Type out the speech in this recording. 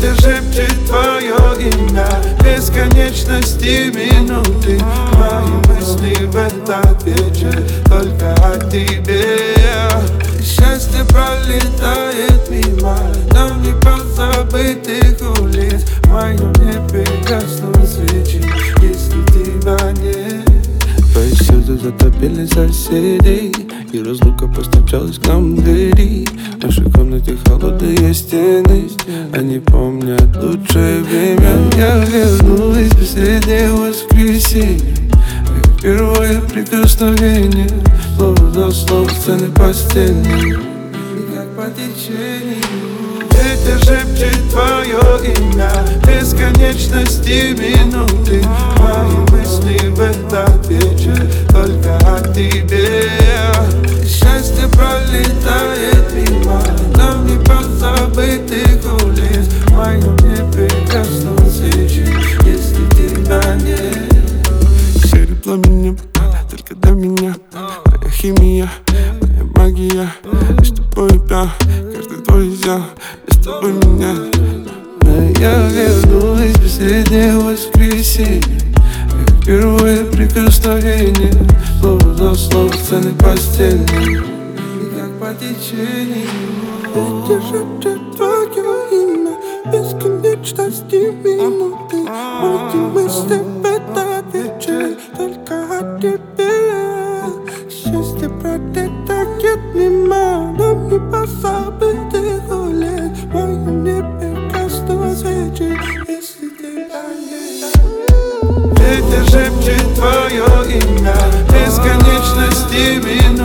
Ветер шепчет твое имя, бесконечности минуты. Мои мысли в этот вечер только о тебе. Счастье пролетает мимо, нам не позабытых улиц. В моем небе гаснут свечи, если тебя нет. Твои слезы затопили соседей, и разлука постучалась к нам в двери. В нашей комнате холодные стены, они помнят лучшее время. Я вернулась в последнее воскресенье, как первое прикосновение, слово за слово, сцены постельные, и как по течению. Ветер шепчет твое имя, бесконечности минуты. Мои мысли в этот вечер только о тебе. Счастье пролетает мимо, нам не позабытых улиц. В моем небе гаснут свечи, если тебя нет. Серый пламенем, только для меня. Моя химия, моя магия. И с тобой я, каждый твой взял, и с тобой меня. Но я вернулась в последнее воскресенье, как первое прикосновение, слово за слово, сцены постельные, и как по течению. Ветер шепчет твое имя, бесконечности минуты. Мои мысли в этот вечер только о тебе. Счастье пролетает мимо, нам не позабытых улиц. В моем небе гаснут свечи, если тебя нет. Ветер шепчет твое имя, бесконечности минуты.